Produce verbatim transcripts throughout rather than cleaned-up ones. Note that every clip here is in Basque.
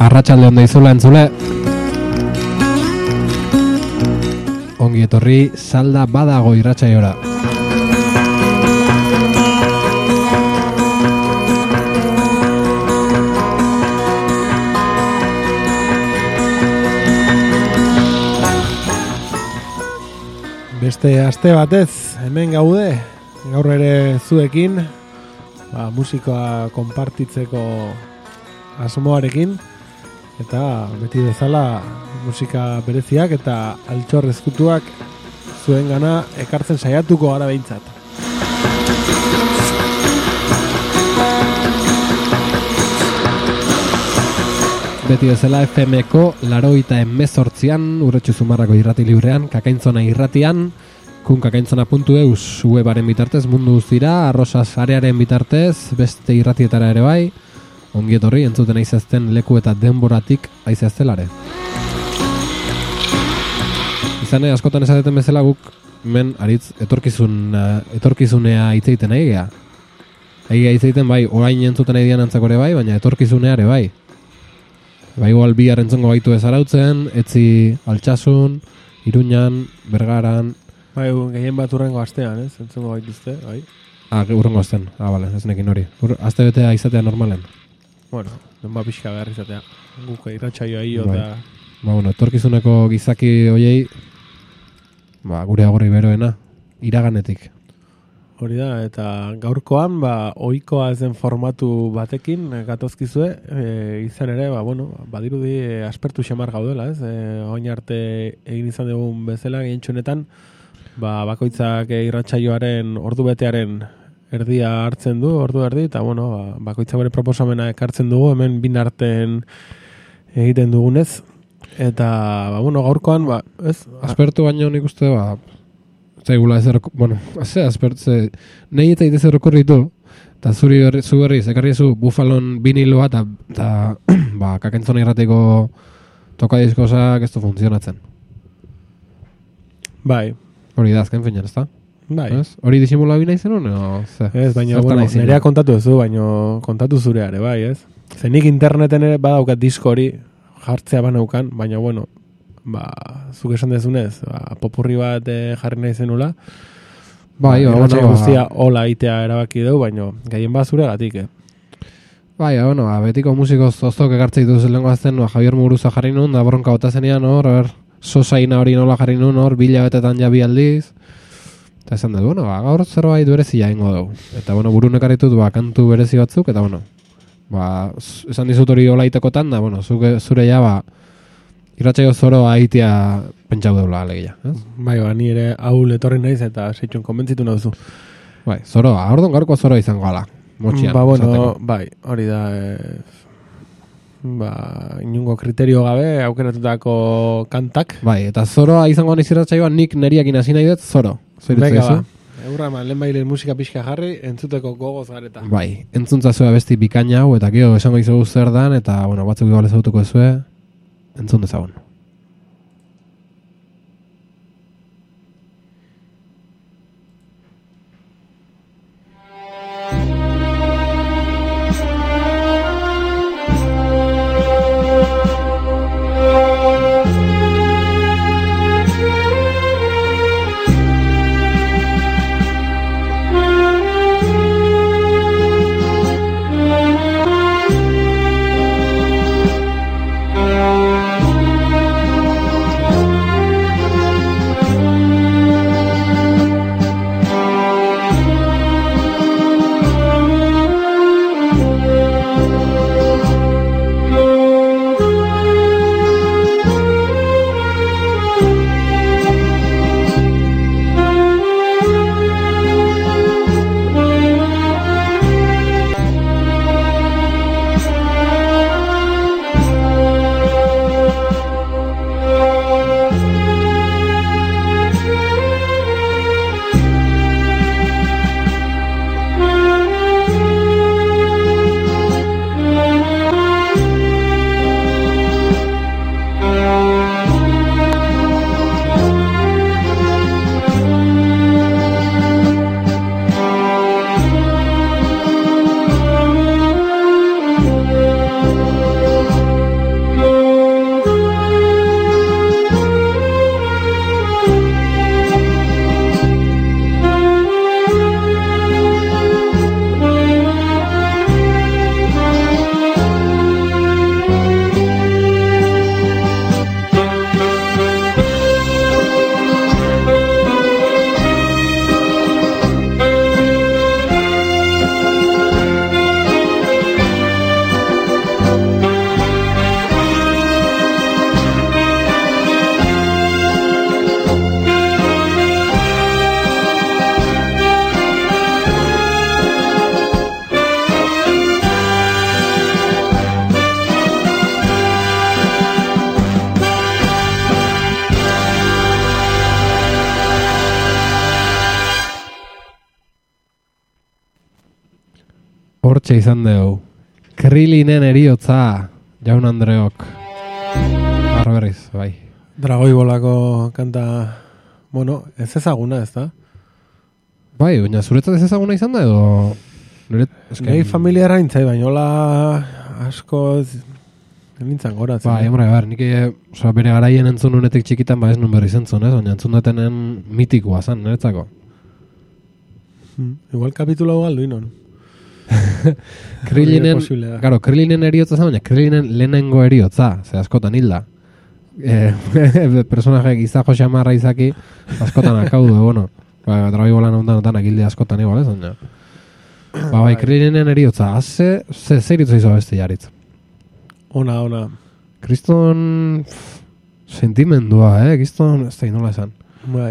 Arratsalde on daizula entzule. Ongi etorri Salda Badago irratsaiora. Beste aste batez hemen gaude, gaur ere zuekin, ba, musikoa konpartitzeko asmoarekin, eta beti bezala musika bereziak eta altxor ezkutuak zuen gana ekartzen saiatuko gara behintzat. Beti bezala F M-ko larogeita hemezortzian, Urretxu Zumarrako irrati librean, Kakaintzona irratian, kun kakaintzona puntu eus webaren bitartez mundu guztira, Arrosas arearen bitartez, beste irratietara ere bai, ongi etorri entzuten aizazten leku eta denboratik aizaztelare. Izane, askotan esateten bezala guk men aritz etorkizun, etorkizunea hitz egiten nahi gea. Ahi hitz egiten bai, orain entzuten nahi dian antzako ere bai, baina etorkizunea ere bai. Ba, igual bi harrentzongo baitu ezarautzen, etzi Altsasun, Iruñan, Bergaran. Bai, gehien bat urrengo astean, ez? Entzongo baituzte, bai. Ah, urrengo astean. Ah, bale, ez nekin hori. Aste betea izatea normalen. Bueno, denba pixka behar izatea. Guk irratsaioa hio eta... Ba, bueno, etorkizuneko gizaki hoiei, ba, gure agorri beroena, iraganetik. Hori da, eta gaurkoan, ba, ohikoa ez den formatu batekin gatozkizue, e, izan ere, ba, bueno, badirudi e, aspertu xamar gaudela, ez? E, oin arte egin izan dugun bezala, gehientxunetan, ba, bakoitzak e, irratsaioaren ordu betearen erdia hartzen du, ordu erdi, eta, bueno, ba, bakoitzak bere proposamena ekartzen dugu, hemen bin arten egiten dugunez, eta, ba, bueno, gaurkoan, ba, ez? Aspertu baino nik uste, ba, zaigula ezer, bueno, ze aspertze, nahi eta ite zer okurritu, eta zuri berri, zu berri, zekarri zu bufalon biniloa, eta, eta ba, Kakaintzona irrateko toka diskosak ez du funtzionatzen. Bai. Hori da, azken finean, ez da? Bai. Ez? Hori disimula bina izan hori? No, ez, baina, bueno, nerea kontatu ez du, baina kontatu zureare, bai, ez? Zenik interneten ere badaukat disko hori jartzea banaukan, baina, bueno, ba, zuk esan dezunez, ba, popurri bat e, jarri nahi zenula. Bai, ba, bueno, ba, guztia hola itea erabaki dugu, baina gehien bat zuregatik, eh? Bai, bueno, ba, betiko musiko zoztok ekartzei duz lengo azten, ba, Javier Muguruza jarri nun, da borronka bota zenean, hor, hor, sosaina hori nola jarri nun, hor, bila betetan ja bi aldiz. Eta esan dut, bueno, ba, gaur zerbait berezia ingo dugu. Eta, bueno, burun ekarritut, ba, kantu berezi batzuk, eta, bueno, ba, esan dizut hori hola itekotan, da, bueno, zuke, zure ja, ba, irratsaio zoro aitea pentsau deula alegia, ez? Bai, ba, ni ere haul etorri naiz eta seitxun konbentzitu nauzu. Bai, zoroa, ordon gaurko zoroa izango gala, motxian. Ba, bueno, zateko. Bai, hori da, e, ba, inungo kriterio gabe, aukeratutako kantak. Bai, eta zoroa izango naiz irratsaioa nik neriakin hasi nahi dut zoro. Beka, ba, eurra eman, lehen bailen musika pixka jarri, entzuteko gogoz gareta. Bai, entzuntza zua besti bikaina hau, eta gero esango izugu zer dan, eta, bueno, batzuk igual ezagutuko ezue, entzun dezagun. Thank you. Hortxe izan dugu. Krilinen eriotza, Jaun Andreok. Arra berriz, bai. Dragoi bolako kanta, bueno, ez ezaguna, ez da? Bai, baina zuretzat ez ezaguna izan da, edo... Nire, Nei familia raintzai, baina hola asko nintzen goratzen. Bai, hombre, bar, nik oza, bere garaien entzun unetik txikitan, ba ez nun berriz entzun, ez? Baina entzun datenen mitikoa zan, niretzako. Hmm, igual kapitulo hau galdu inon. Krillinen, claro, Krillinen eriotza zan, baina Krillinen lehenengo eriotza, ze askotan hilda. Eh, personaje gizajo xamarra izaki, askotan akaudu, bueno, ba, dragoi bolan ondan otan akilde askotan igual, ez? Baina. Ba, bai, Krillinen eriotza, haze, ze, ze iritzu izo beste jaritz. Ona, ona. Kriston sentimendua, eh? Kriston, ez da inola esan. Bai.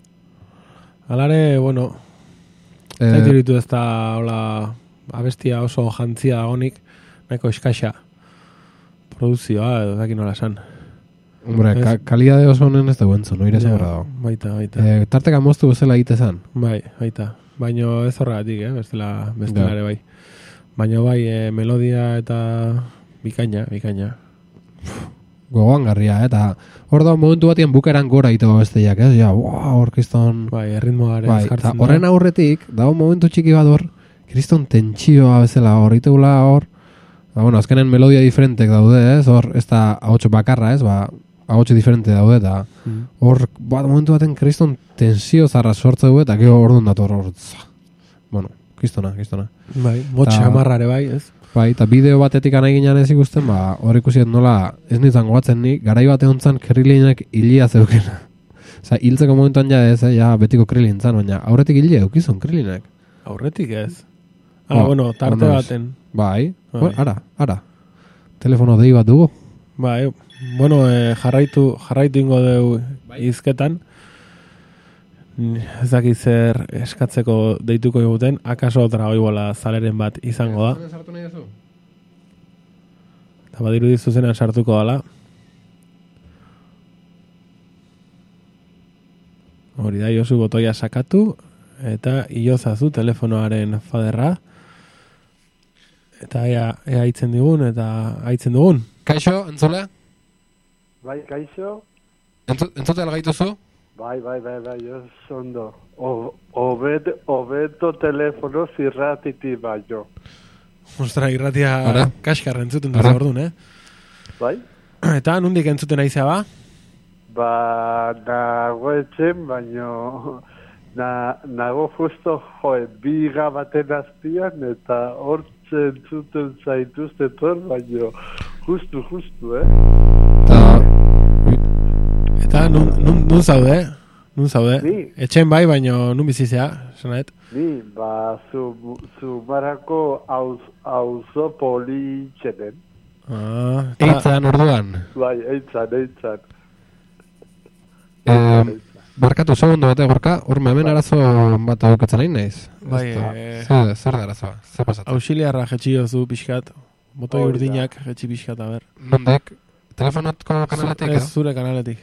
Alare, bueno, Eh, zait iritu ez da, hola, abestia oso jantzia dagonik, nahiko eskaxa produzioa, edo daki nola esan. Hombre, ka, kalidade oso honen ez dugu entzun, oire zaborra dago. Baita, baita. Eh, tarteka moztu bezala egite zan. Bai, baita. Baino ez horregatik, eh? Bestela, bestela ere bai. Baino bai, eh, melodia eta bikaina, bikaina. Gogoan garria, eh? Eta hor da momentu batien bukeran gora egiteko besteak, ez? Ja, wow, hor kriston... Bai, erritmoare bai, jartzen da. Horren aurretik, dago momentu txiki bat hor, kriston tentsioa bezala hor, itegula hor... Ba, bueno, azkenen melodia diferentek daude, ez? Hor, ez da ahotxo bakarra, ez? Ba, ahotxo diferente daude, eta hor, mm. bat momentu baten kriston tensio zarra sortze du, eta gero hor dut dator hor... Bueno, kristona, kristona. Bai, motxe amarrare bai, ez? Bai, eta bideo batetik anaiginan ez ikusten, ba, hor ikusiet nola, ez nintzen goatzen ni, garai bat egontzan Krilinek hilia zeukena. Osa, hiltzeko momentuan ja ez, eh, ja betiko Krilin zan, baina aurretik hilia eukizun Krilinek. Aurretik ez? Ah, ba, bueno, tarte baten. Bai, bai. Bueno, ara, ara. Telefono dei bat dugu. Bai, bueno, eh, jarraitu, jarraitu ingo dugu izketan. Ez dakit zer eskatzeko deituko eguten, akaso dragoi bola zaleren bat izango da. Eta badiru dizuzenan sartuko dala. Hori da, Josu botoia sakatu, eta iozazu telefonoaren faderra. Eta ea, ea aitzen digun, eta aitzen dugun. Kaixo, entzole? Bai, kaixo? Entzote algaituzu? Bai, bai, bai, bai, ez ondo. Obed, obeto telefono zirratiti baino. Ostra, irratia Ara? kaskar entzuten dut ordun, eh? Bai? Eta nondik entzuten aizea ba? Ba, nago etxen, baino... Na, nago justo, joe, biga baten azpian, eta hortze entzuten zaituzte tor, baino... Justu, justu, eh? Eta nun, nun, nun zaude, nun zaude. Ni? Etxen bai, baino nun bizizea, sanaet? Ni, ba, zu, zu marako auz, auzo politxenen. Ah, Eitzan orduan. Bai, eitzan, eitzan. Eh, barkatu segundo bate gorka, hor hemen arazo bat aurkatzen nahi naiz. Bai, eh, zer, zer da arazoa? Zer pasatzen? Auxiliarra jetxiozu pixkat, botoi Oh, urdinak jetxi pixkat, a ber. Nondek? Telefonatko kanaletik, Ez edo? zure kanaletik.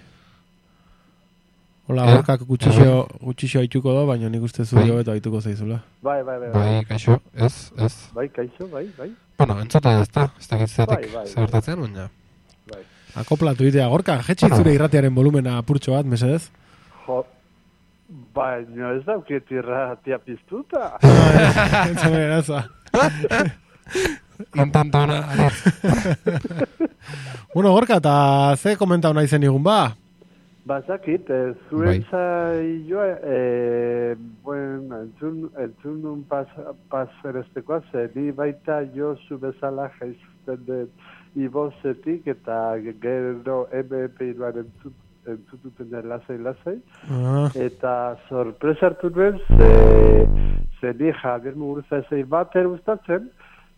Hola, Eh? gorkak gutxixo, gutxixo haituko da, baina nik uste zuri Bai. hobeto haituko zaizula. Bai, bai, bai, Bai, kaixo, ez, ez. Bai, kaixo, bai, bai. Bueno, entzota ez da, ez da gitzatik Bai, bai, zertatzen, baina. Bai. Akoplatu idea, gorka, jetxi zure irratiaren volumena apurtxo bat, mesedez? Jo, baina ez dauket irratia piztuta. Entzame eraza. Intantona, Bueno, gorka, eta ze komentau nahi zen igun ba? Bazakit, eh, zuen zaioa, eh, bueno, entzun, entzun nun pas, pasferestekoa, ze ni baita Josu bezala jaizten dut ibozetik, eta gero M P iruan entzut, entzututen lasai-lasai, Ah. eta sorpresa hartu nuen, ze, ze ni Javier Muguruza ezei bater gustatzen,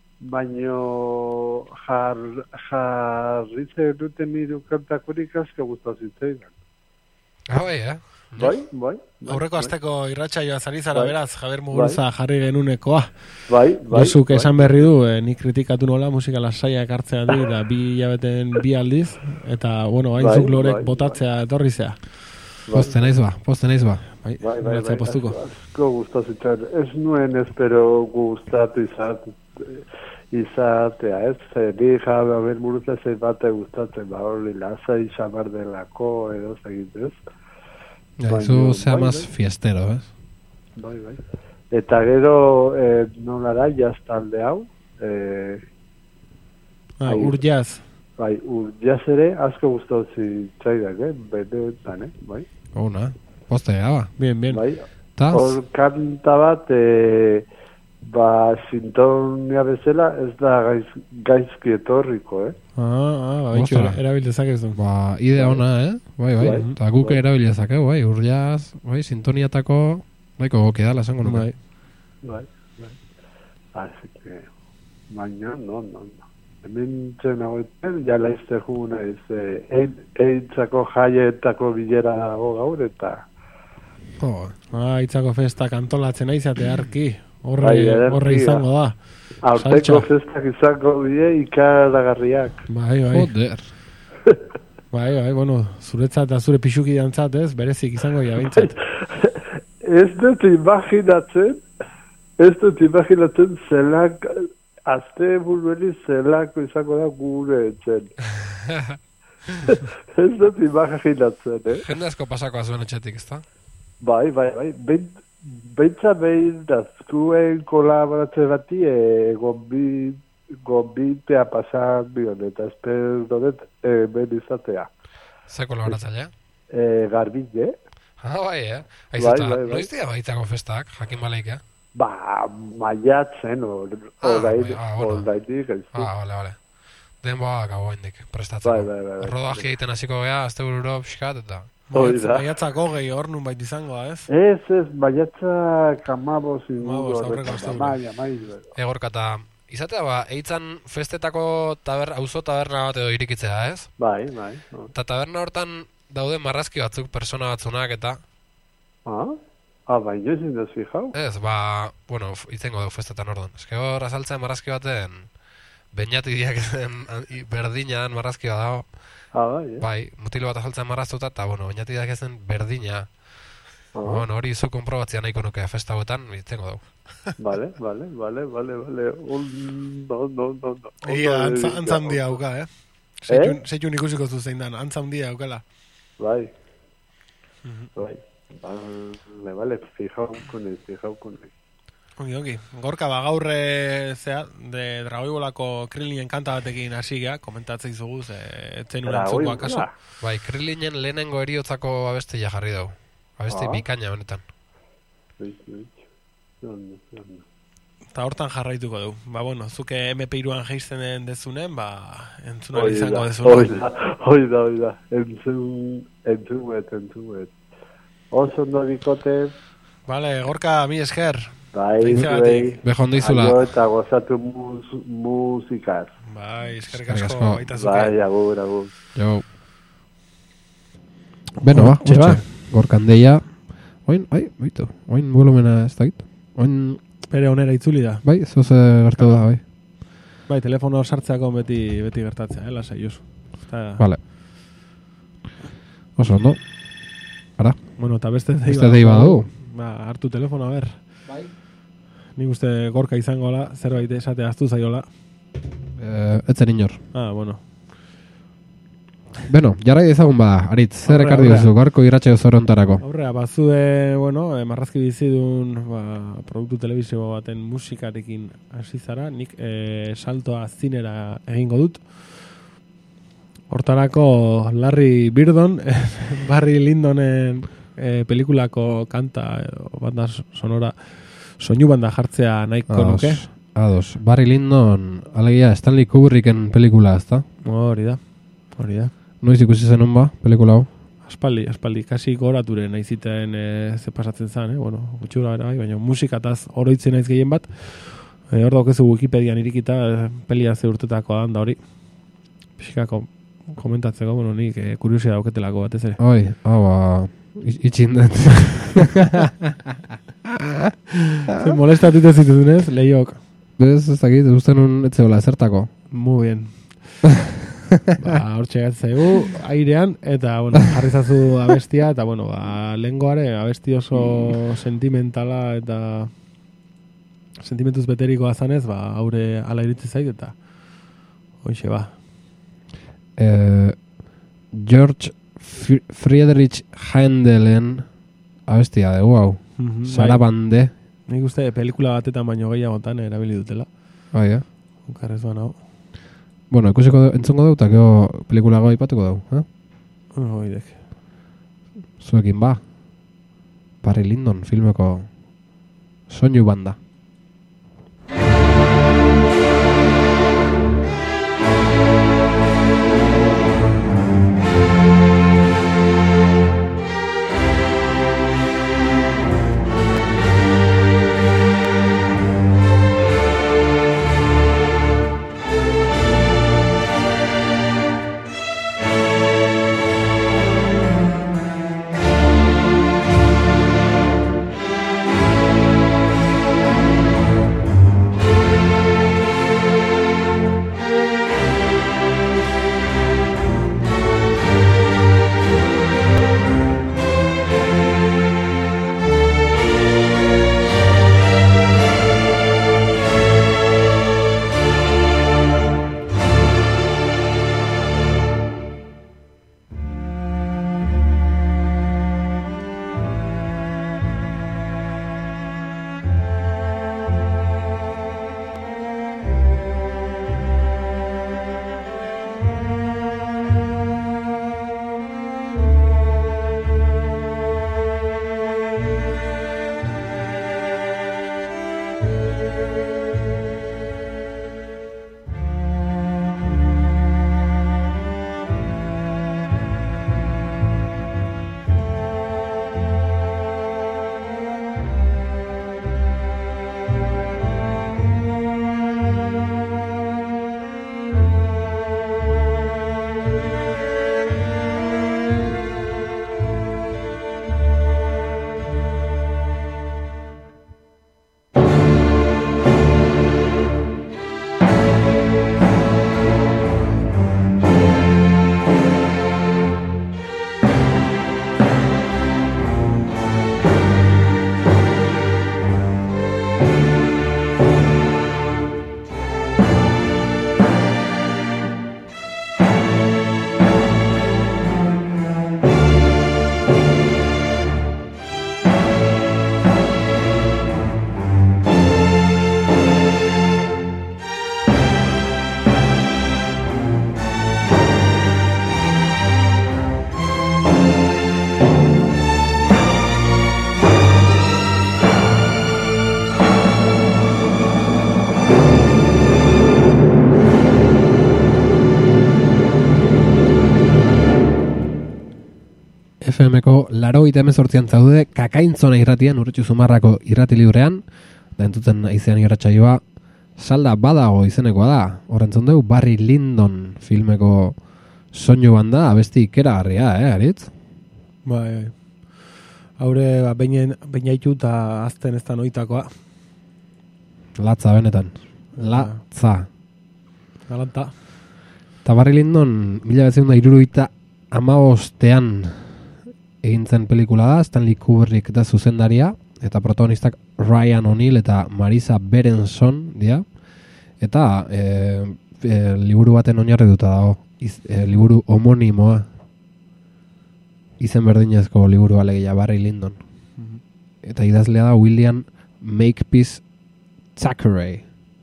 baino jar, jarritzen duten niru kantakurik asko gustazitzen. Ah, bai, eh? Bai, bai. Aurreko asteko irratsaioa zari zara, Bai. beraz, Javier Muguruza jarri genunekoa. Bai, bai. Josuk bai. esan berri du, eh, nik kritikatu nola musika lasaiak hartzea di, da bi hilabeten bi aldiz, eta, bueno, hain Bai, zuk lorek bai, botatzea etorri zea. Poste naiz ba, poste naiz ba. Bai, Bai, bai, Noratzea bai. postuko. Asko gustazitzen. Ez nuen espero gustatu izan. izatea, ez? Ze, ni jabe haber burutza zein bate gustatzen, ba, hori lasai xamar delako, edo zegit, ez? Ja, zu zea bai, más bai. fiestero, ez? Bai, bai. Eta gero, eh, nola da, jaztalde hau, eh, Ah, Bai. ur jazz. bai, ur jaz ere, asko gustatu zitzaidak, eh? Benetan, eh? Bai, Una, poste gaba. Bien, bien. bai. Ta, Hor kanta bat, eh, ba, sintonia bezala, ez da gaiz, gaizki etorriko, eh? Ah, ah, ba, bitxu, Ostras. erabil dezakezu. ba, idea ona, eh? Bai, bai. Bai. Eta guk Bai. erabilizakeu, bai, urriaz, bai, sintoniatako, baiko goki dala, esango nuke. Bai. Bai, bai. Así que, baina, no, no, no. Hemen zen hauetan, jala izte jugu naiz, eh, eitzako jaietako bilera dago gaur, eta Jo, Ah, itzako festak antolatzen aizate harki. Horre, Bai, ederki horre da. izango da. aurteko Saltxa. festak izango die ikaragarriak. Bai, bai. joder. Bai, bai, bueno, zuretzat eta zure pixuki dantzat, ez? Berezik izango ja bintzat. Ez dut imaginatzen, ez dut imaginatzen zelak, azte burueli zelako izango da gure etzen. Ez dut imaginatzen, eh? Jende asko pasakoa zuen etxetik, ezta? Bai, bai, bai. Behin, behintza behin dazkuen kolaboratze bati e, gombi, gombitea pasan bion, eta espero dut e, ben izatea. Ze kolaboratzailea? E, Garbine, Ah, bai, eh? Aiz Bai, eta, bai, bai. noiz dira baitako festak, jakin baleik, eh? ba, maiatzen, or, Ah, orain, bai, ah, bueno. orainik, ez du. Ah, bale, bale. Denboa gau hendik, prestatzeko. Bai, bai, bai, bai. Rodaje egiten hasiko gea, azte bururo pixkat, eta... Hori da. Maiatzako gehi hor nun bait izango, ez? Ez, ez, maiatzak amabos inguru Hamabos, aurreko horretan, asteburu. amai, amai, Egorka, eta izatea, ba, eitzan festetako taber, auzo taberna bat edo irikitzea, ez? bai, bai. no. Eta taberna hortan daude marrazki batzuk, persona batzunak, eta... Ah, ah, bai, jo ezin duz fijau. Ez, ba, bueno, f- itzengo dugu festetan orduan. Ez que hor azaltzen marrazki baten, beñatidiak zen berdinan marrazki bat dago. Ah, bai, eh? Bai, mutilo bat azaltzen marraztuta, eta, bueno, beñatidiak ezen berdina. Ah, Bueno, hori zu konprobatzea nahiko nuke festa hauetan, itzengo dugu. Vale, vale, vale, vale, vale. Un, no, no, no, no. Egia, Ondo antza, dedikatu. antza handia hauka, eh? Eh? Seitun, seitun ikusiko zuzein dan, antza handia haukala. Bai, bai. Vale, vale, fijauko nahi, fijauko nahi. Ongi, ongi. Gorka, ba, gaur eh, zea, de Dragoibolako Krillinen kanta batekin hasi gea, komentatzen izugu, ze etzen urantzuko akaso. Bai, Krillinen lehenengo eriotzako abestia jarri dugu. Abesti Ah. bikaina honetan. Bai, bai. Ondo, ondo. Eta hortan jarraituko du. Ba, bueno, zuke M P iruan geizten dezunen, ba, entzuna Hoi izango da, dezuna. hoi da, hoi da, hoi da. Entzun, entzumet, entzumet. Oso ondo bikote, Vale, Gorka, mi esker. bai, Zaitze zuei. batik. Bejo ondo izula. Aio eta gozatu mus, musikaz. Bai, eskerrik Eskerrik asko, asko. baita zuke. Bai, agur, agur. Jo. Beno, ba, Txe, hortxe. ba. Gorkan deia. Oin, ai, baitu. Oin volumena ez dakit. Oin, Bere onera itzuli da. bai, zoze gertu da, bai. Bai, telefono sartzeako beti beti gertatzea, eh, lasai Josu. Eta, Vale. Oso ondo. Ara, bueno, eta beste dei beste dei badu. Ba, hartu telefono, a ber. Bai. Nik uste Gorka izangola, zerbait esate aztu zaiola. Eh, etzen inor. Ah, bueno. Beno, jarrai ezagun ba, Aritz, zer Aurrea, ekarri aurrea. duzu, garko irratxe zorontarako. Aurrea, bazue, bueno, eh, marrazki bizidun ba, produktu telebizio baten musikarekin hasi zara, nik eh, saltoa zinera egingo dut. Hortarako Larry Birdon, Barry Lindonen eh, pelikulako kanta edo banda sonora, soinu banda jartzea nahiko nuke. Ados, ados. Barry Lyndon, alegia Stanley Kubricken pelikula, ezta? Hori da, hori da. Noiz ikusi zenun ba, pelikula hau? Aspaldi, aspaldi, kasi goraturen naiziten e, ze pasatzen zen, eh? Bueno, gutxura gara, bai, baina musikataz oroitzen naiz gehien bat. E, hor daukezu Wikipedian irikita, e, pelia ze urtetako da hori. Pixkako komentatzeko, bueno, nik e, kuriosia dauketelako batez ere. Oi, hau, ba, i- itxin dut. Ze molestatute zituzunez, lehiok. Bez, ez dakit, usten un etzeola zertako. Muy bien. Ba, hor txegatzegu, airean, eta, bueno, jarri zazu abestia, eta, bueno, ba, lengoare, abesti oso sentimentala, eta sentimentuz beterikoa zanez, ba, haure ala iritzi zait, eta hoxe ba. Eh, George F Friedrich Händelen abestia dugu hau. Mm-hmm, Sarabande. Nik uste pelikula batetan baino gehiagotan erabili dutela. Bai, eh? Okarrez ba nago. Bueno, ikusiko entzongo dugu, eta gero pelikula gau ipatuko dugu, eh? Oidek. Zuekin ba. Barry Lyndon filmeko soinu banda. F Mko laurogeita hemezortzian zaude, Kakaintzona irratian, Urritxu Zumarrako irrati librean, da entzuten aizean irratsaioa, salda badago izenekoa da, horrentzun dugu, Barry Lyndon filmeko soinu banda, abesti ikeragarria, eh, Aritz? Bai, bai. Haure, ba, bainaitu eta azten ez da noitakoa. Latza, benetan. Latza. Galanta. Eta Barry Lyndon, mila bezion da iruruita amabostean egin zen pelikula da, Stanley Kubrick da zuzendaria, eta protagonistak Ryan O'Neal eta Marisa Berenson dira, eta e, e, liburu baten oinarri duta dago, iz, e, liburu homonimoa, izen berdinezko liburu alegia Barry Lyndon. Mm-hmm. Eta idazlea da William Makepeace Thackeray.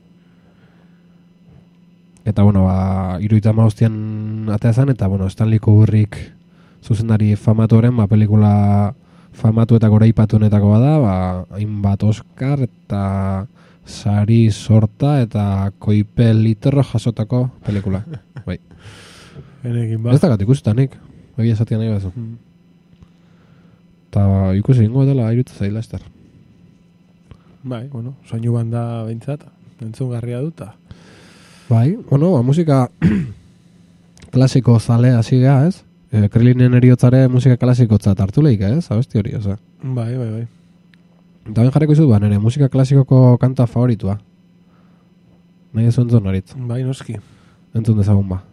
Eta, bueno, ba, iruita mauztian atea zen, eta, bueno, Stanley Kubrick zuzendari famatuaren, ba, pelikula famatu eta goraipatuenetako bada, ba, hainbat Oscar eta sari sorta eta koipe literro jasotako pelikula. Bai. Enekin, ba. Ez dakat ikustanik, bai esatia nahi bazu. Mm. Eta ikusi ingo dela irutza zaila ester. Bai, bueno, soinu banda behintzat, entzungarria duta. Bai, bueno, ba, musika klasiko zale hasi geha, ez? E, Krillinen eriotzare musika klasikotzat hartu lehik, ez? Abesti hori, oza. Bai, bai, bai. Eta ben jarriko izut, ba, nire musika klasikoko kanta favoritua. Nahi ez entzun horitz. Bai, noski. Entzun dezagun ba.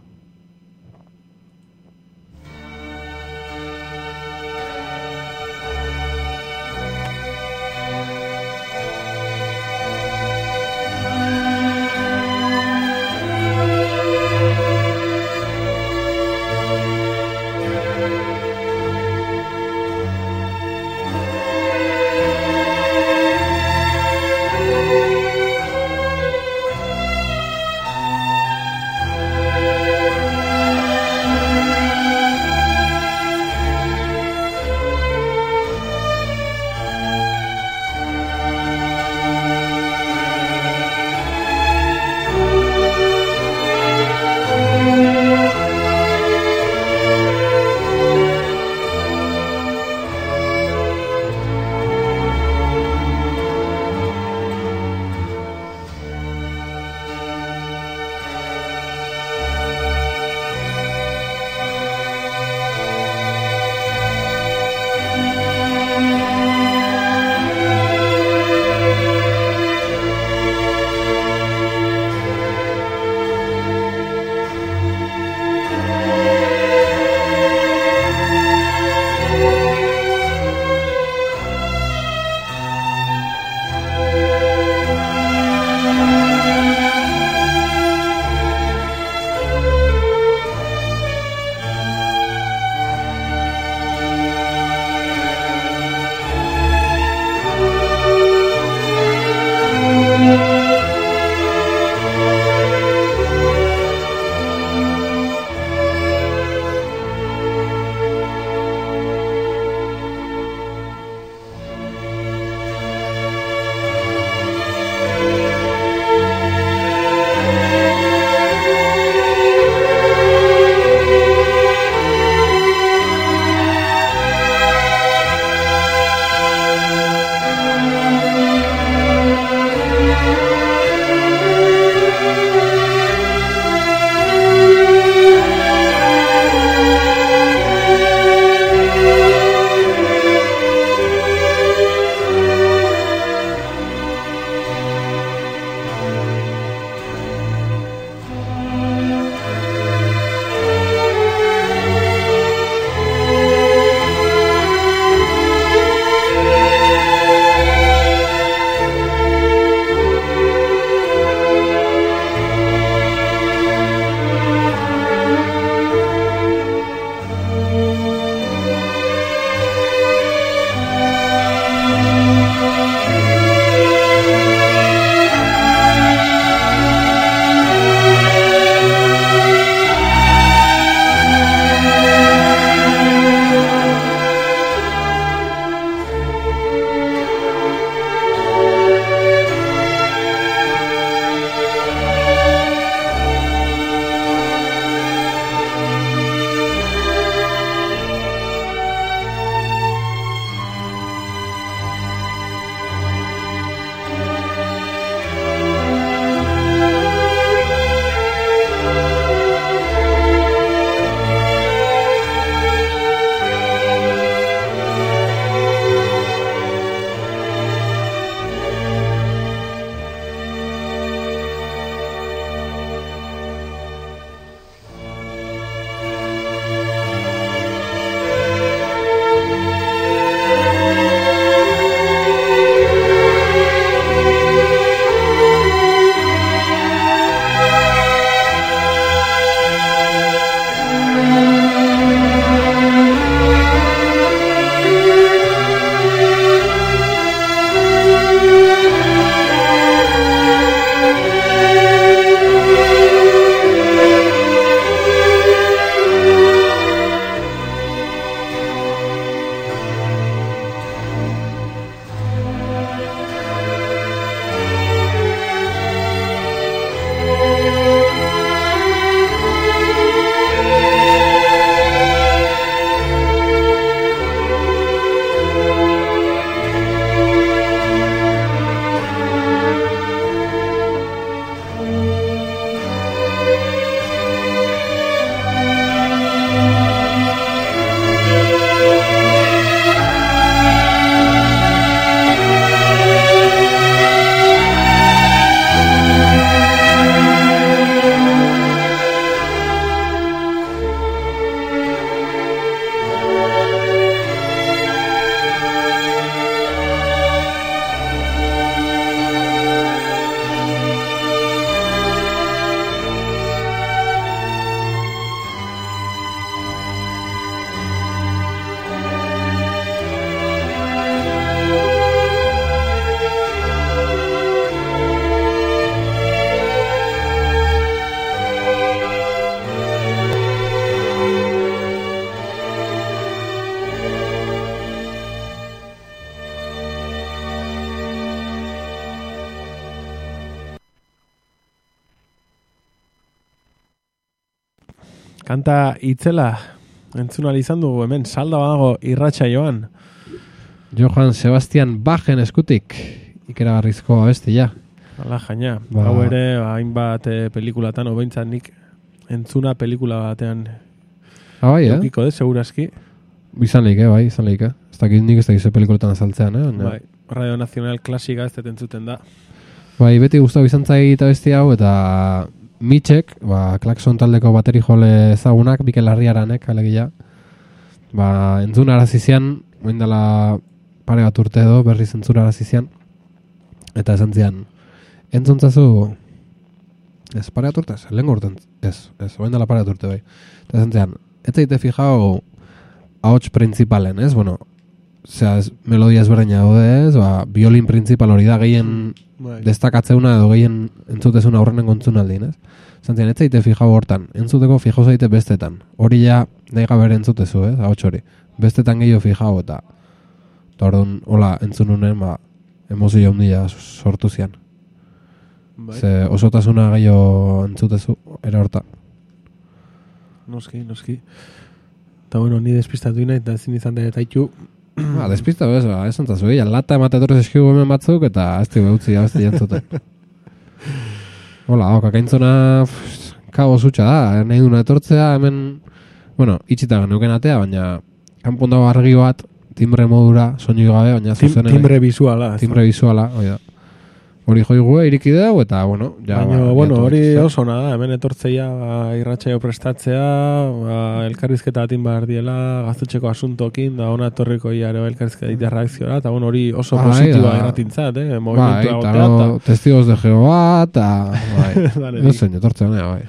kanta itzela entzun izan dugu hemen, salda badago irratsaioan. Johann Sebastian Bachen eskutik, ikeragarrizko abestia. Hala, jaina. Ba. Hau ere, hainbat eh, pelikulatan, obeintza nik entzuna pelikula batean Ah, bai, eh? eukiko, de, seguraski. Izan leike, bai, izan leike. Ez dakit nik ez dakit ze pelikuletan azaltzean, eh? Baina- Bai, Radio Nacional klasika ez entzuten da. Bai, beti gustatu izan zait abesti hau, eta Mitxek, ba, Klaxon taldeko bateri jole ezagunak, Mikel Arriaranek, alegia, ba, entzun arazizian, oindala pare bat urte edo, berriz entzun arazizian, eta esan zian, entzuntzazu, ez, pare bat urte, ez, lehen urte, ez, ez, oindala pare bat urte, bai. Eta esan zian, ez zaite fijau ahots principalen, ez, bueno, zera, ez, melodia ezberdina daude, ez, ba, violin principal hori da, gehien Bai. destakatzeuna edo gehien entzutezuna aurrenen kontzun aldin, ez? Zantzian, ez zaite fijau hortan, entzuteko fijau zaite bestetan. Hori ja, nahi gaber entzutezu, ez, ahots hori. Bestetan gehiago fijau, eta eta orduan, hola, entzununen, ba, emozio handia sortu zian. Bai. Ze osotasuna gehiago entzutezu, era horta. Noski, noski. Eta bueno, ni despistatu nahi, eta ezin izan dira taitu. Ba, despista bez, ba, esan tazu, eh? Lata emate etorrez eskigu hemen batzuk, eta ez dugu eutzi abesti jantzuten. Hola, hau, kakaintzona, pff, kabo zutxa da, nahi duna etortzea, hemen, bueno, itxita genuken atea, baina kanpon dago argi bat, timbre modura, soinu gabe, baina Tim, zuzenean. timbre visuala. ez da? Timbre visuala, hori da. Hori joigu iriki dugu, eta, bueno, ja, Baina, ba, bueno, biatu hori ez da. oso nada, hemen etortzeia ba, irratsaio prestatzea, ba, elkarrizketa batin behar diela, gaztetxeko asuntokin, da ona etorriko iaro elkarrizketa ditea reakziora, eta bueno, hori oso Bai, positiboa da. irratintzat, eh? Bai, Movimentua eta gotea, gero, testigos de Jehová, eta, bai, Danetik. ez zen, etortzen, bai.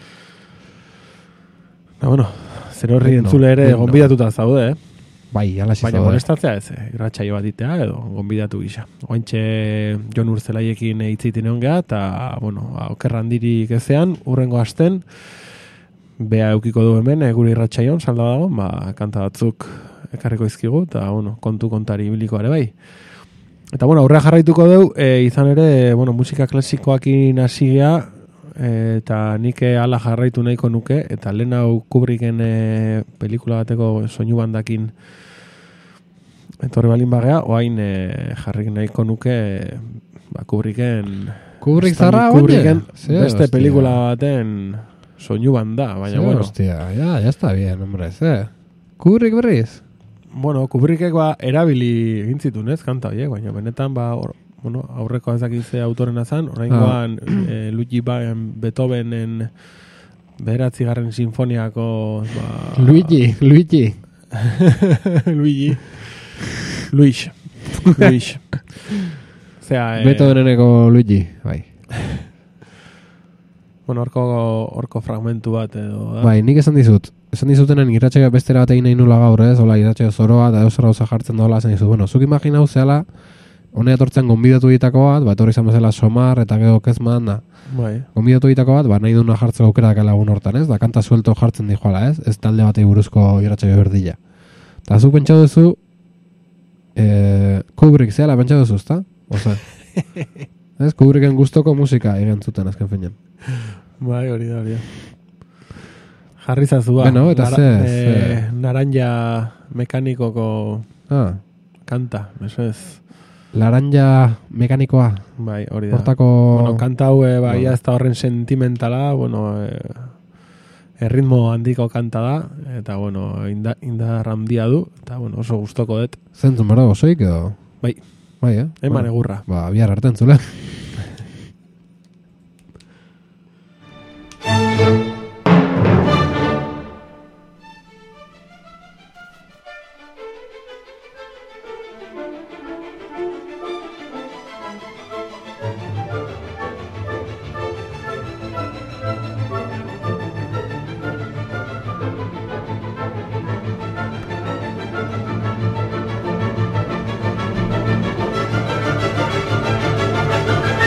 eta bueno, zer horri Bueno, entzule ere bueno. gonbidatuta zaude, eh? Bai, alaxi Baina zaude. molestatzea ez, eh? Irratsaio bat ditea edo gonbidatu gisa. Ointxe Jon Urzelaiekin hitzitin egon geha, eta, bueno, okerran dirik ezean, urrengo asten, bea eukiko du hemen, eh, gure irratsaion, salda dago, ba, kanta batzuk ekarriko izkigu, eta, bueno, kontu kontari ibiliko ere bai. Eta, bueno, aurrea jarraituko dugu, e, izan ere, bueno, musika klasikoakin hasi gea, e, eta nik ala jarraitu nahiko nuke, eta lehen hau Kubricken e, pelikula bateko soinu bandakin etorri balin bagea, oain e, jarrik nahiko nuke e, ba, Kubricken Kubrick Stanley zarra, Kubricken oye. Ze, beste hostia. pelikula baten soinu banda, baina Ze, bueno. hostia, ya, ya está bien, hombre, ze. Kubrick berriz? Bueno, Kubrickek ba, erabili egin zituen, ez, kanta horiek, baina benetan ba, or, bueno, aurreko ezakitze autorena zan, oraingoan eh, Luigi Van Beethovenen bederatzigarren sinfoniako ba, Luigi, Luigi. Luigi Luis Luis Zea, eh, Beethoveneneko Luigi, bai. bueno, orko, orko fragmentu bat edo da. Bai, nik esan dizut. Esan dizutenen irratxaia bestera bat egin nahi nula gaur, ez? Hola, irratxaia zoroa, eta eusera gauza jartzen dola, esan dizut. Bueno, zuk imaginau zehala, honea etortzen gonbidatu ditako bat, bat hori izan bezala Somar, eta gero Kezman, da. Bai. Gonbidatu ditako bat, ba, nahi duna jartzeko aukera dakala egun hortan, ez? Da, kanta suelto jartzen dijoala, ez? Ez talde batei buruzko irratxaia berdila. Eta zuk pentsa duzu, eh, Kubrick zehala pentsa duzu, ezta? Oza, ez? Kubricken gustoko musika egin zuten azken finean. Bai, hori da, hori da. Jarri zazua. Bueno, eta ze, eh, ze. naranja mekanikoko Ah, kanta, eso ez. laranja mekanikoa, Bai, hori da. hortako... Bueno, kanta hau, eh, bai, Bueno. ez da horren sentimentala, bueno, eh, erritmo handiko kanta da, eta, bueno, inda, indar handia du, eta, bueno, oso gustoko dut. Zentzun bero, osoik edo? Bai, Bai, eh? eman Bueno, egurra. Ba, bihar arte entzule. Thank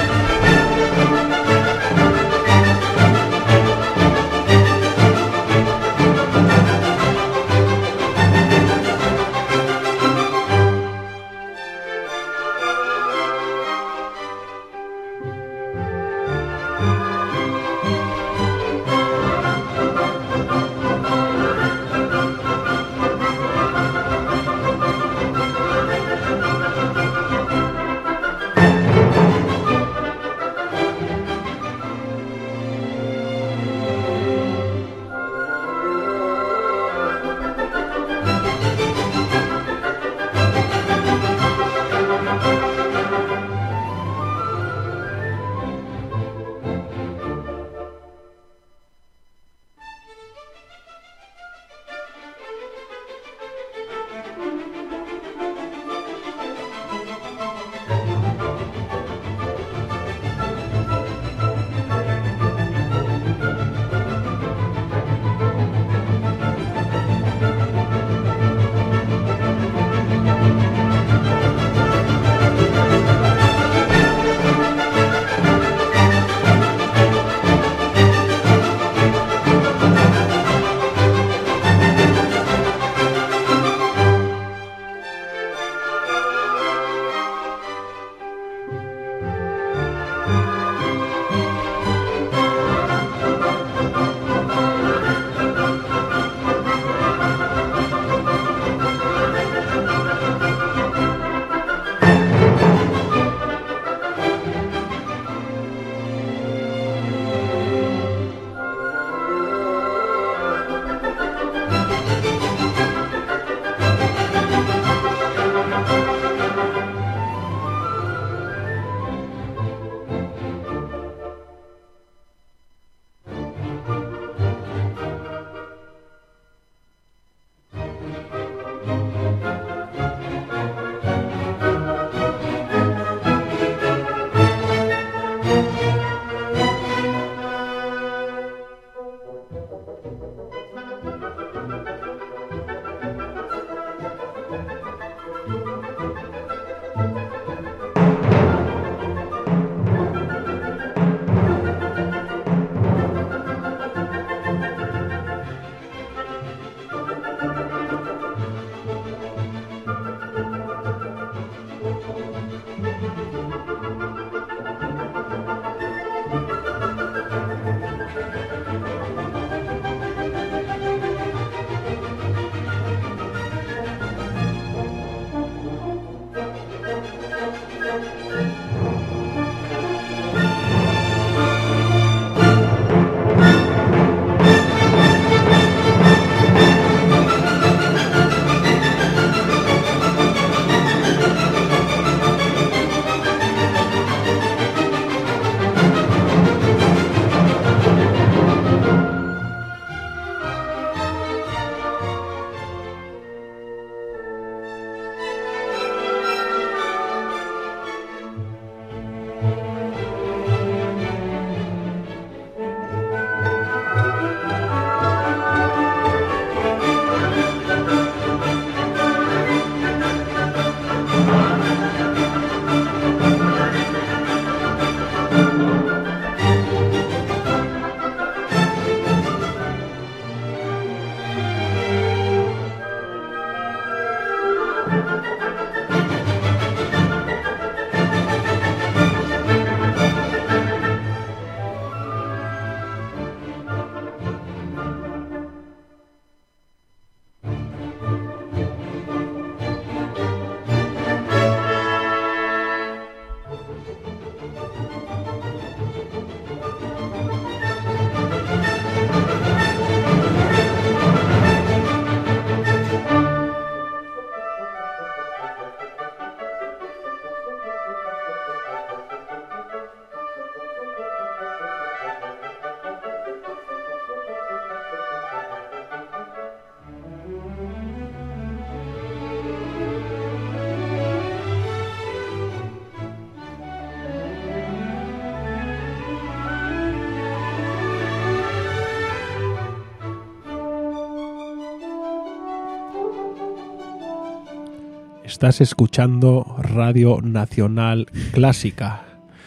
Estás escuchando Radio Nacional Clásica,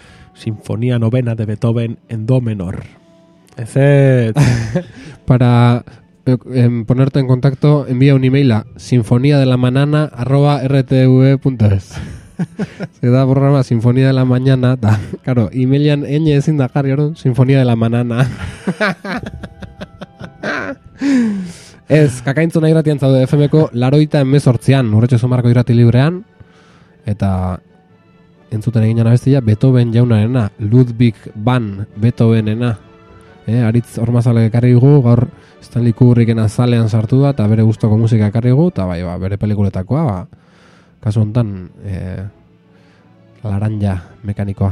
Sinfonía Novena de Beethoven en Do menor. Ese... Para eh, ponerte en contacto, envía un email a sinfonía de la manana arroba r t v punto es. Se da programa Sinfonía de la Mañana, da, claro, emailean ene ezin da jarri orduan, Sinfonía de la Manana. Ez, kakaintzuna irratian zaude F M-ko laroita emezortzian, urretxo zumarko irrati librean, eta entzuten egin abestia Beethoven jaunarena, Ludwig van Beethovenena. Eh, aritz ormazale ekarri gu, gaur Stanley Kubricken azalean sartu da, eta bere gustoko musika ekarri gu, eta bai, ba, bere pelikuletakoa, ba, kasu honetan, eh, laranja mekanikoa.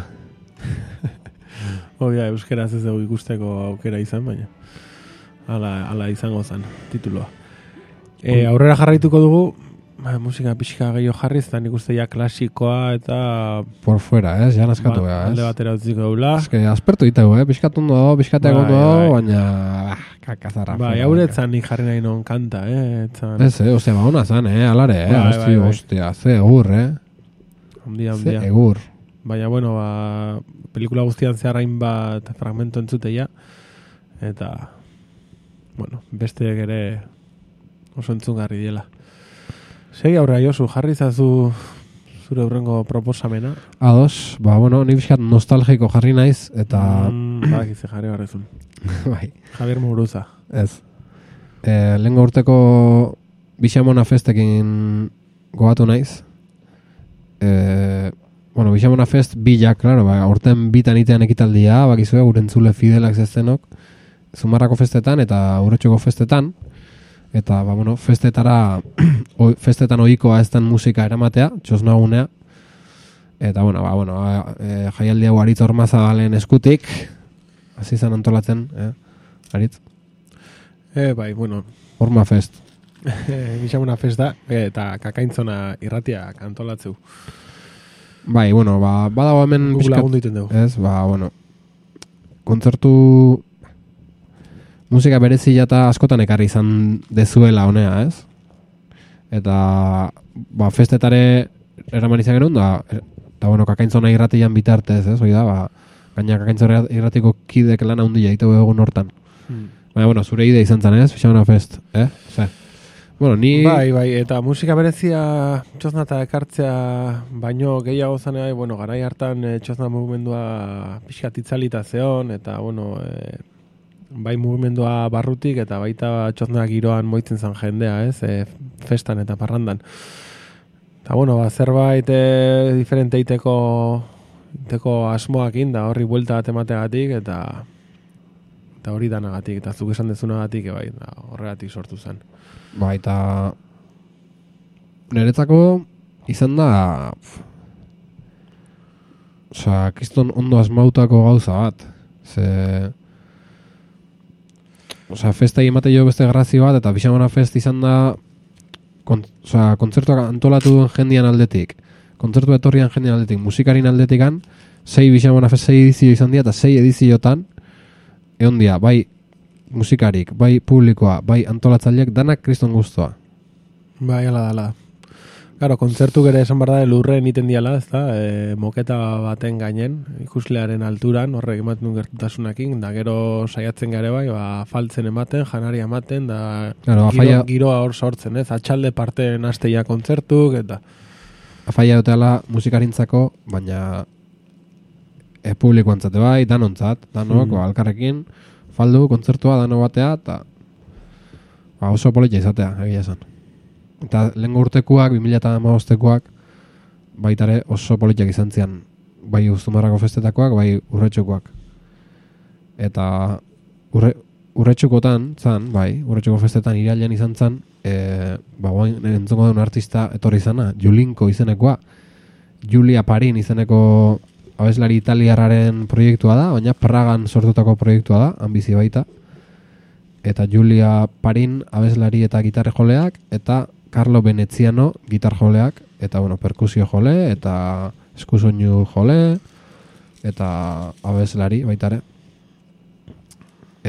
Obia, euskeraz ez dugu ikusteko aukera izan, baina ala, ala izango zen tituloa. E, aurrera jarraituko dugu, ba, musika pixka gehiago jarriz, eta nik uste ja klasikoa eta... Por fuera, ez, ja naskatu ba, beha, ez. alde batera utziko daula. Ez que aspertu itago, eh, pixkatu ondo, pixkate egon Bai, baina... Ah, kakazarra. Ba, jauretzan nik jarri nahi non kanta, eh? Etzan... Ez, eh, ostia, ba, ona zan, eh, alare, eh, Bai, bai, bai, bai. ostia, ze egur, eh. Ondia, Ze ondia. egur. Baina, bueno, ba, pelikula guztian zehar hainbat fragmento entzuteia, eta, bueno, beste ere oso entzungarri diela. Segi aurra, Josu, jarri zazu zure hurrengo proposamena. Ados, ba, bueno, nik bizkat nostalgiko jarri naiz, eta... Mm, ba, gize jarri barrezun. bai, Javier Muguruza. ez. E, lehengo urteko Bixamona festekin gogatu naiz. E, bueno, Bixamona fest bila, klaro, ba, urten bitan itean ekitaldia, bakizue, gure entzule fidelak zeztenok, Zumarrako festetan eta Urretxoko festetan, eta, ba, bueno, festetara, o, festetan ohikoa ez den musika eramatea, txosnagunea, eta, bueno, ba, bueno, e, jaialdi hau Aritz Ormazabalen eskutik, hasi zen antolatzen, eh, Aritz? E, bai, bueno, Orma fest. Bixamuna festa eta kakaintzona irratiak antolatzeu. Bai, bueno, ba, badago hemen Guk lagundu iten dugu. ez, ba, bueno, kontzertu musika berezia eta askotan ekarri izan dezuela honea, ez? Eta ba, festetare eraman izan genuen, da, eta bueno, kakaintzona irratian bitartez, ez? Hoi da, ba, gaina kakaintzona irratiko kidek lan handia egiteu egun hortan. Hmm. Baina, bueno, zure ide izan zen, ez? Pixamena fest, eh? Zer? Bueno, ni... Bai, bai, eta musika berezia txosnata ekartzea baino gehiago zanea, bueno, garai hartan e, txosna mugimendua pixkat itzalita zeon, eta, bueno, e, bai mugimendua barrutik, eta baita txosna giroan moitzen zan jendea, ez? E, festan eta parrandan. Eta, bueno, ba, zerbait e, diferente iteko, iteko asmoak inda, horri buelta bat emateagatik, eta eta hori danagatik, eta zuk esan dezunagatik, bai, da, horregatik sortu zen. Ba, eta niretzako izan da osea, kriston ondo asmautako gauza bat. Ze osea, festa emate jo beste grazio bat, eta Pixamona Fest izan da kon, osea, kontzertuak antolatu duen jendian aldetik, kontzertu etorrian jendian aldetik, musikarin aldetikan, sei Pixamona Fest sei edizio izan dira, eta sei ediziotan egon dia, bai musikarik, bai publikoa, bai antolatzaileak, danak kriston guztua. Bai, ala dala. Claro, kontzertu ere esan barda lurren iten diala, ez da, e, moketa baten gainen, ikuslearen alturan, horrek ematen duen gertutasunakin, da gero saiatzen gare bai, ba, faltzen ematen, janaria ematen, da claro, giro, afaia... giroa hor sortzen, ez, atxalde parteen asteia kontzertuk, eta... Afaia dutela musikarintzako, baina e, publikoantzate bai, danontzat, danok, mm. alkarrekin, faldu, kontzertua, dano batea, eta ba, oso politia izatea, egia esan. Eta lehenko urtekuak, bi mila hamabostekoak, baitare oso politiak izan zian, bai Uzumarrako festetakoak, bai Urretxukoak. Eta urre, Urretxukotan, zan, bai, Urretxuko festetan irailean izan zan, e, ba, guain entzongo duen artista etorri izana, Julinko izenekoa, Julia Parin izeneko abeslari italiarraren proiektua da, baina Pragan sortutako proiektua da, han bizi baita. Eta Julia Parin abeslari eta gitarre joleak, eta Carlo Veneziano gitar joleak, eta bueno, perkusio jole, eta eskusoinu jole, eta abeslari baitare. E,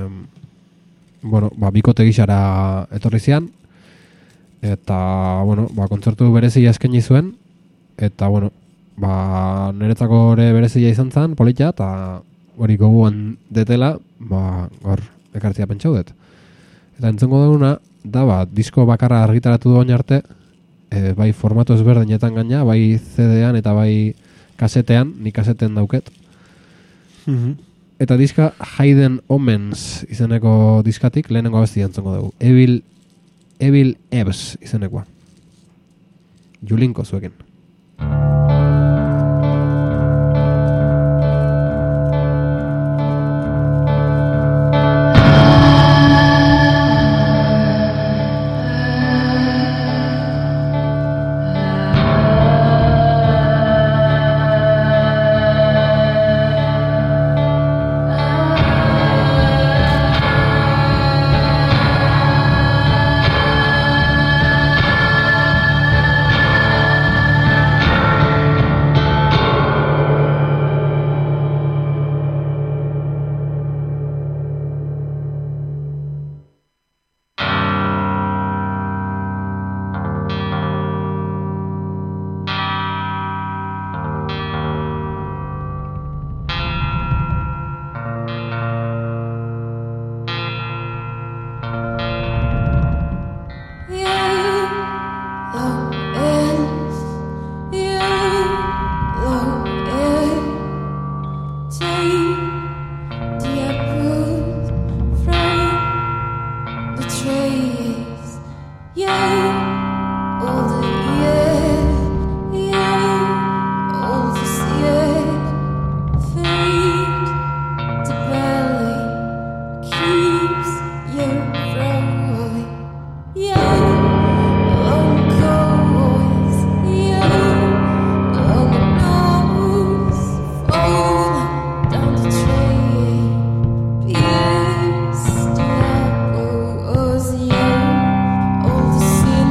bueno, ba, bikote gixara etorri zian, eta bueno, ba, kontzertu berezia eskaini zuen, eta bueno, ba, niretzako ere berezia izan zen, politia, eta hori goguan detela, ba, hor, ekartzia pentsau dut. Eta entzongo duguna, da, ba, disko bakarra argitaratu duen arte, e, bai formatu ezberdinetan gaina, bai C D-an eta bai kasetean, ni kaseten dauket. Mm-hmm. Eta diska Hayden Omens izeneko diskatik, lehenengo abesti entzongo dugu. Evil, Evil Eves izenekoa. Julinko zuekin. See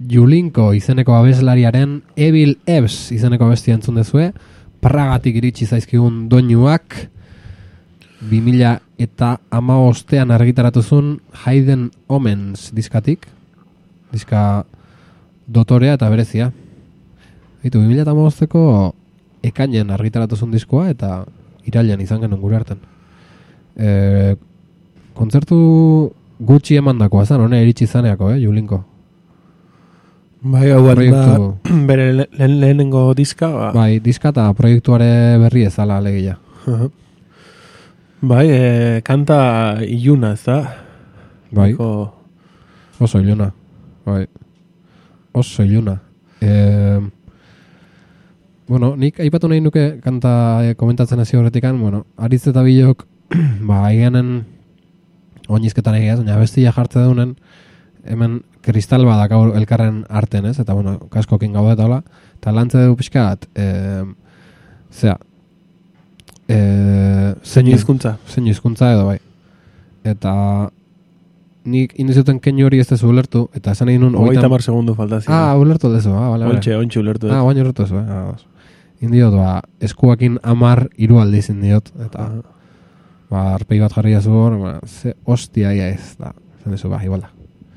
Julinko izeneko abeslariaren Evil Eves izeneko abestia entzun dezue, Pragatik iritsi zaizkigun doinuak, bi mila eta hamabostean argitaratuzun Hidden Omens diskatik, diska dotorea eta berezia. Eitu, bi mila eta hamabosteko ekainen argitaratuzun diskoa eta irailean izan genuen gure hartan. E, kontzertu gutxi emandakoa zan, hone iritsi zaneako, eh, Julinko. Bai, hau da, Proiektu- bere le- le- lehenengo diska. Ba. Bai, diska eta proiektuare berri ezala alegia. Aha. Bai, e, kanta iluna, ez da? Bai, Nahiko- oso iluna. Bai, oso iluna. E, bueno, nik aipatu nahi nuke kanta e, komentatzen hasi horretikan, bueno, Aritz eta Bilok, ba, aiganen oinizketan egiaz, baina bestia jartze daunen, hemen kristal badak gaur elkarren arten, ez? Eta, bueno, kaskokin gaude eta hola, eta lantze dugu pixka bat, e, zera, e, Zein hizkuntza. zein hizkuntza edo bai. Eta nik indizuten keinu hori ez dezu ulertu, eta esan egin nun... Hogeita mar segundu falta ziren. Ah, ulertu dezu, ah, bale, bale. Ontxe, ontxe ulertu. Ah, baina ulertu dezu, eh? Ah, os. Indiot, ba, eskuakin amar hiru aldiz indiot, eta Aha. ba, arpei bat jarri jazu hor, ba, ze hostia ia ez, da, zen dezu, ba, igual da.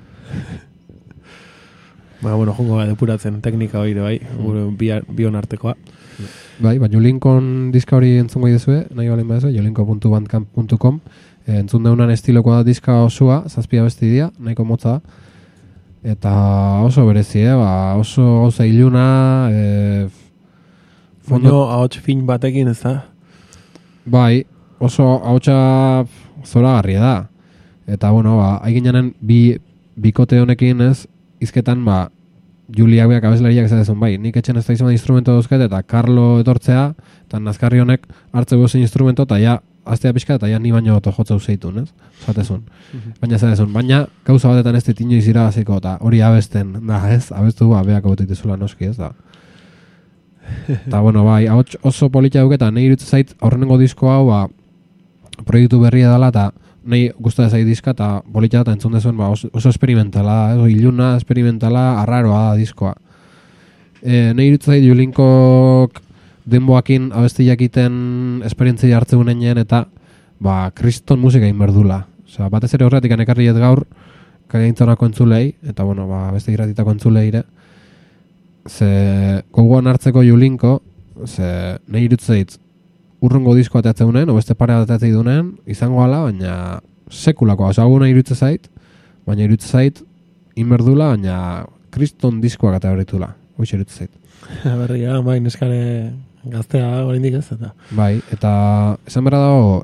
Ba, bueno, jongo ba, depuratzen teknika hori bai, gure bi- bion artekoa. Bai, ba, Julinkon diska hori entzungo idezue, nahi balen badezue, julinko puntu bandcamp puntu com, e, entzun deunan estilokoa da diska osua, zazpia besti dia, nahiko motza da, eta oso berezi, eh? Ba, oso gauza iluna, e, Fondo ahots fin batekin, ez da? bai, oso hautsa zoragarria da. Eta, bueno, ba, aiginenen bi, bikote honekin ez, izketan, ba, Juliak beak abeslariak ezadezun, bai, nik etxen ez da izan instrumento dauzket, eta Carlo etortzea, eta nazkarri honek hartze gozen instrumento, eta ja, aztea pixka, eta ja ni baino oto jotzeu zeitun, ez? Zatezun. Baina ezadezun, baina gauza batetan ez dit inoiz irabaziko, eta hori abesten, da, ez? Abestu, ba, beak abotitezula noski, ez da. Eta, bueno, bai, ahots oso polita duketa, nahi irutzen zait, aurrenengo disko hau, ba, proiektu berria dela, eta nahi gustatzen zait diska, eta polita eta entzun dezuen, ba, oso, oso esperimentala da, eh? Iluna, esperimentala, arraroa da diskoa. E, nahi irutzen zait, Julinkok denboakin abesti jakiten esperientzia hartze unenean, eta, ba, kriston musika inberdula. Osea, batez ere horretik ekarri ez gaur, kagaintzonako entzulei, eta, bueno, ba, beste irratitako entzulei ere, ze gogoan hartzeko Julinko, ze nahi irutzeit urrungo diskoa ateatzen dunen, o beste pare ateatzen dunen, izango ala, baina sekulakoa, oso hau nahi irutze zait, baina irutze zait inberdula, baina kriston diskoak eta berritula, hoiz irutze zait. Berria, bai, neskare gaztea oraindik ez, eta. Bai, eta esan berra dago,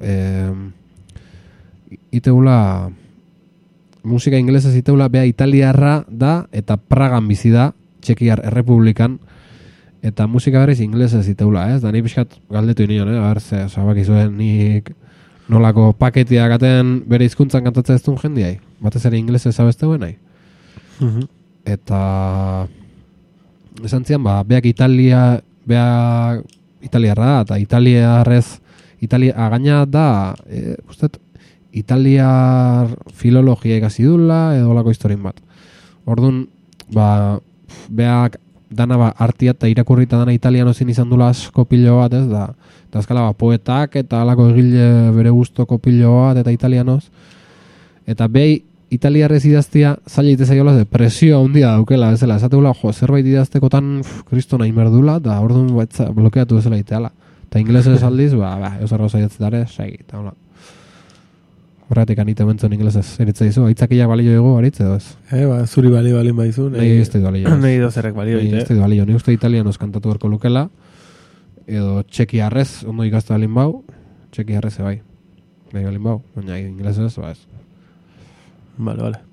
e, iteula, musika ingelesez iteula, bea italiarra da, eta Pragan bizi da, Txekiar Errepublikan, eta musika berriz inglesez iteula, ez? Da ni pixkat galdetu inion, eh? Aber, ze, zabakizuen nik nolako paketia gaten bere hizkuntzan kantatzen ez duen jendiai. Batez ere inglesez abesteuen nahi. Mhm. Eta esan zian, ba, beak Italia, beak italiarra da, eta italiarrez, Italia, againa da, e, ustet, italiar filologia ikasi dula, edo lako historin bat. Orduan, ba, beak dana ba, artia eta irakurrita dana italianozin izan dula asko pilo bat, ez da, eta azkala ba, poetak eta alako egile bere gustoko pilo bat eta italianoz, eta behi italiarrez idaztia zaila itezaiola ze presio handia daukela, ezela, esateula, jo, zerbait idaztekotan kristona inberdula, eta orduan baitza, blokeatu ezela iteala. Eta inglesez aldiz, ba, ba, eusarro zaiatzetare, segi, eta hola. Horretik anite mentzun inglesez eritza dizu, aitzakiak balio ego, aritz edo ez? Eh, ba, zuri bali balin baizu. Nahi ez dut balio. Nahi dozerrek balio. Nahi ez eh? dut balio. Ni uste italianoz kantatu berko lukela, edo txekiarrez, ondo ikazta balin bau, txekiarrez ebai. Nahi balin bau, baina inglesez, ba ez. Vale, vale.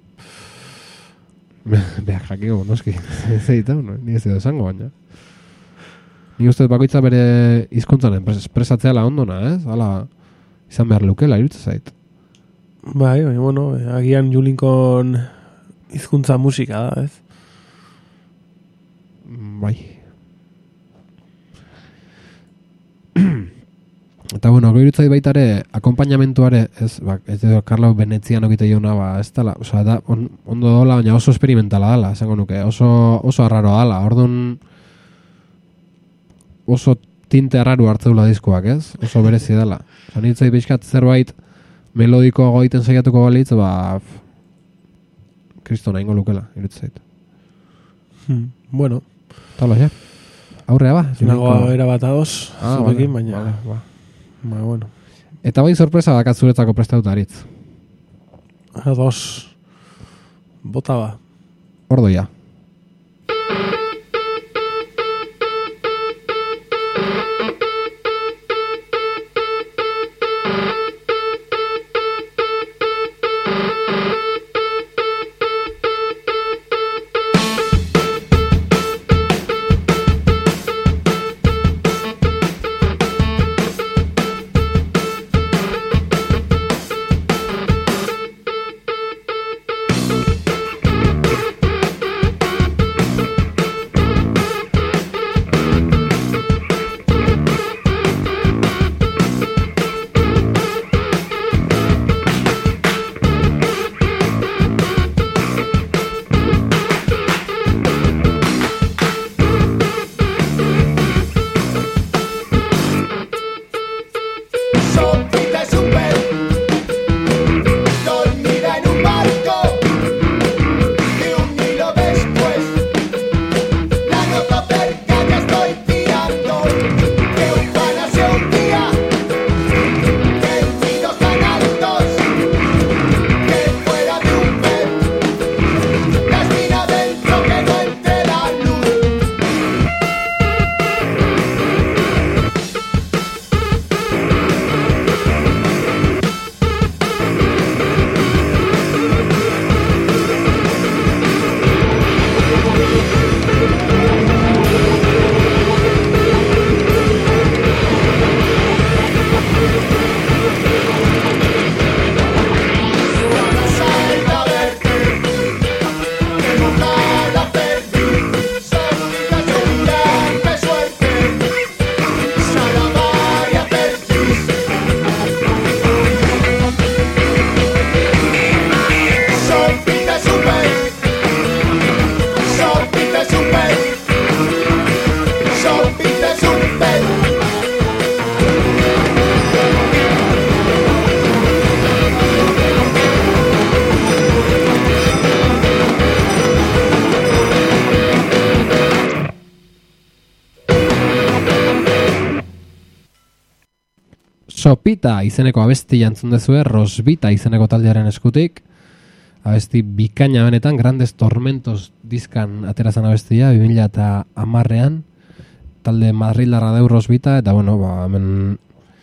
Beak jakiko, noski. Ez egiten, no? Ni ez edo esango, baina. Ni uste bakoitza bere hizkuntzan espresatzea la ondona, ez? Hala, izan behar lukela, irutze zait. Bai, bai, bueno, agian Julinkon hizkuntza musika da, ez? Bai. Eta bueno, goirutzai baita ere, akompainamentuare, ez, ba, ez edo Carlo Veneziano egite jauna, ba, ez dala, oza, da, on, ondo dola, baina oso experimentala dala, esango nuke, oso, oso arraro dala, orduan oso tinte arraru hartzeula diskoak, ez? Oso berezi dela. Osa, nintzai pixkat zerbait melodikoa goiten saiatuko balitz, ba, kristona ingo lukela, irutzait. Hmm. Bueno. Tala, ja? Aurrea ba? Nagoa era bat ados, ah, zurekin, vale, baina. Vale, ba. Ba, bueno. Eta bai sorpresa dakat zuretzako prestatuta aritz. Ados. Bota ba. Ordo ja. Sopita izeneko abesti jantzun dezue, Rosbita izeneko taldearen eskutik. Abesti bikaina benetan, Grandes Tormentos diskan aterazan abestia, bi mila hamarrean. Talde Madrildarra deu Rosbita, eta bueno, ba, hemen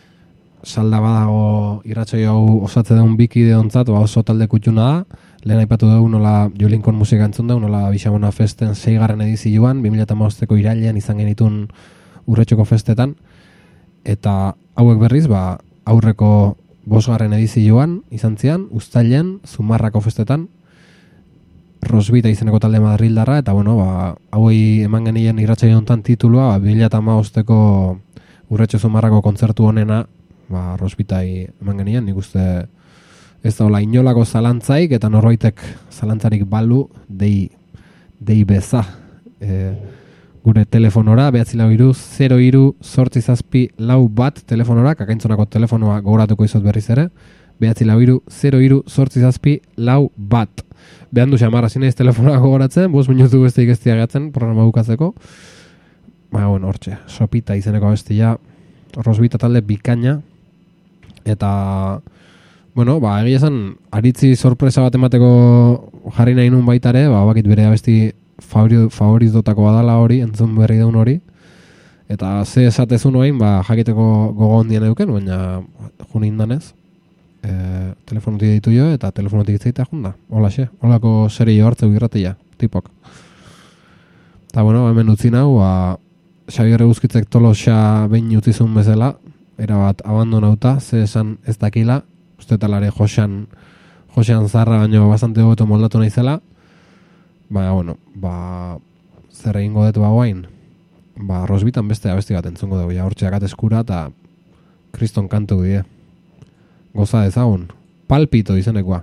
salda badago irratxoi hau osatze deun bikide ontzat, ba, oso talde kutxuna da. Lehen aipatu dugu nola Jolinkon musika entzun dugu, nola Bixamona Festen seigarren edizioan, bi mila hamabosteko irailean izan genitun urretxoko festetan. Eta hauek berriz, ba, aurreko bosgarren edizioan izan zian, uztailean, Zumarrako festetan, Rosbita izeneko talde Madrildarra, eta bueno, ba, hauei eman genien irratxai honetan titulua, ba, bi mila hamabosteko urretxo Zumarrako kontzertu honena, ba, Rosbitai eman genien, nik uste ez daula inolako zalantzaik, eta norbaitek zalantzarik balu, dei, dei beza. E, gure telefonora, behatzi lau iru, zero iru, sortzi zazpi, lau bat telefonora, kakaintzonako telefonoa gogoratuko izot berriz ere, behatzi lau iru, zero iru, sortzi zazpi, lau bat. Behan du xamarra zineiz telefonoa gogoratzen, bost minutu beste ikestia gehatzen, programa bukatzeko. Ba, bueno, hortxe, Sopita izeneko bestia, Rosbita talde bikaina, eta, bueno, ba, egia esan, aritzi sorpresa bat emateko jarri nahi nun baitare, ba, bakit bere abesti favoritotako badala hori, entzun berri deun hori, eta ze esatezun oain, ba, jakiteko gogo ondien eduken, baina junin danez, e, telefonotik ditu jo, eta telefonotik itzaita junda, hola xe, holako serio hartzeu irratia, tipok. Eta bueno, hemen utzi nahu, ba, Xabier Eguzkitzek tolosa behin utzizun bezala, erabat abandonauta, ze esan ez dakila, uste talare Josean, Josean zarra baino bastante hobeto moldatu naizela. Baina, bueno, ba, zer egingo dut ba guain, ba, Rosbitan beste abesti bat entzungo dugu, ja, hortxe akat eskura, eta Kriston kantu die. Goza dezagun. Palpito izenekoa.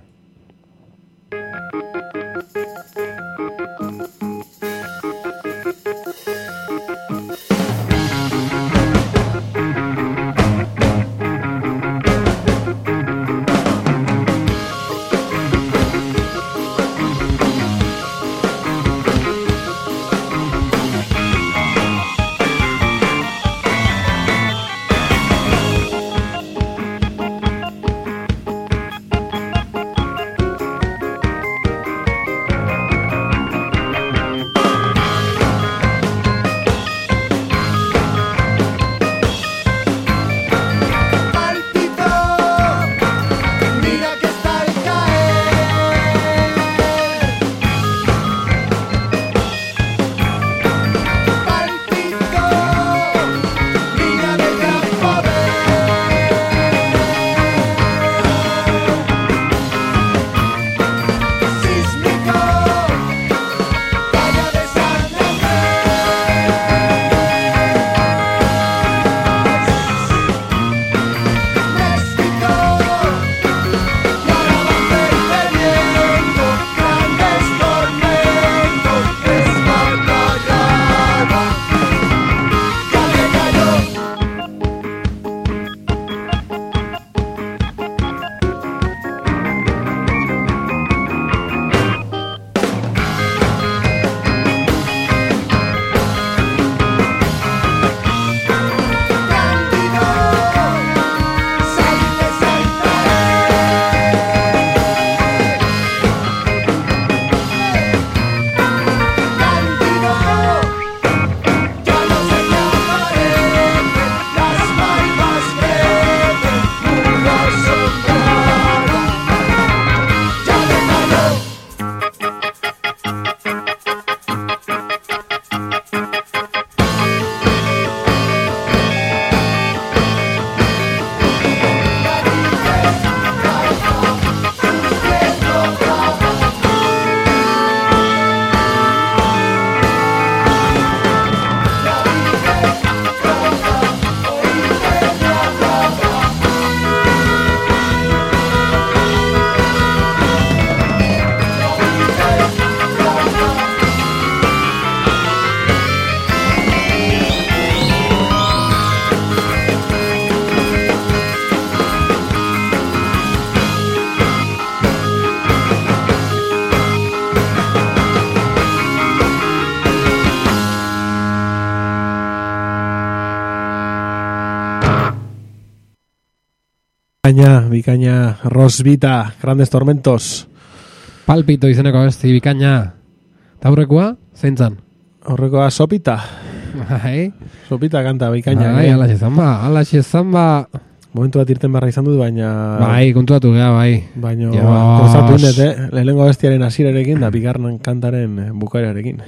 Bikaina, bikaina, Rosvita, Grandes Tormentos. Palpito izeneko abesti bikaina. Ta aurrekoa, zeintzan? Aurrekoa Sopita. Bai. Sopita kanta bikaina. Bai, alaxe zamba, alaxe zamba. Momentu bat irten barra izan dut, baina... Bai, kontuatu gea, bai. Baina, kozatu indet, eh? Lehenengo bestiaren hasierarekin da bigarren kantaren bukaerarekin.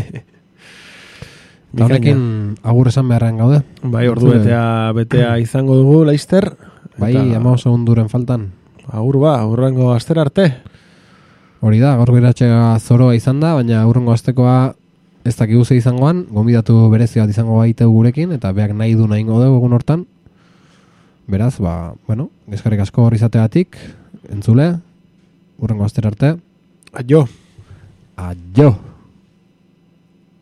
Eta honekin agur esan beharren gaude. Bai, ordu betea, betea izango dugu, Leister. Bai, ama segunduren faltan. Agur ba, aurrengo aster arte. Hori da, gaur geratxea zoroa izan da, baina aurrengo astekoa ez dakigu ze izangoan, gonbidatu berezi bat izango baiteu gurekin, eta beak nahi du nahi dugu egun hortan. Beraz, ba, bueno, eskerrik asko hor izateatik, entzule, aurrengo aster arte. Aio. Aio.